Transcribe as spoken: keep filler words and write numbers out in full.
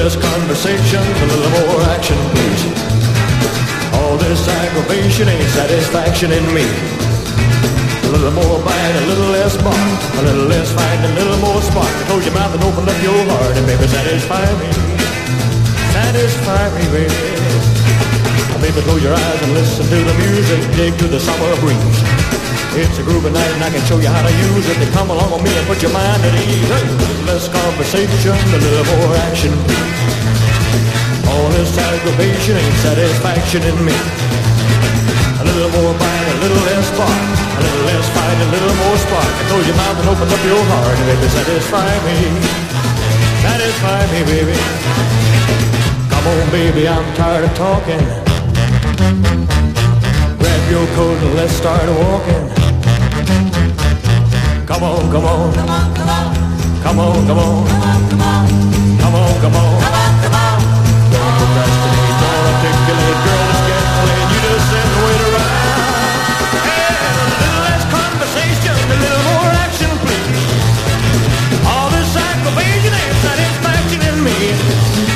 less conversation, a little more action, please. All this aggravation ain't satisfaction in me. A little more bite, a little less bark, a little less fight, a little more spark. Close your mouth and open up your heart, and baby, satisfy me. Satisfy me, baby. Baby, close your eyes and listen to the music, dig to the summer breeze. It's a groovy night and I can show you how to use it. To come along with me and put your mind at ease. Hey, less conversation, a little more action, please. All this aggravation ain't satisfaction in me. A little more bite, a little less spark, a little less fight, a little more spark. Close your mouth and open up your heart, and baby, satisfy me. Satisfy me, baby. Come on, baby, I'm tired of talking. Grab your coat and let's start walking. Come on, come on, come on, come on, come on, come on, come on, come on, come on.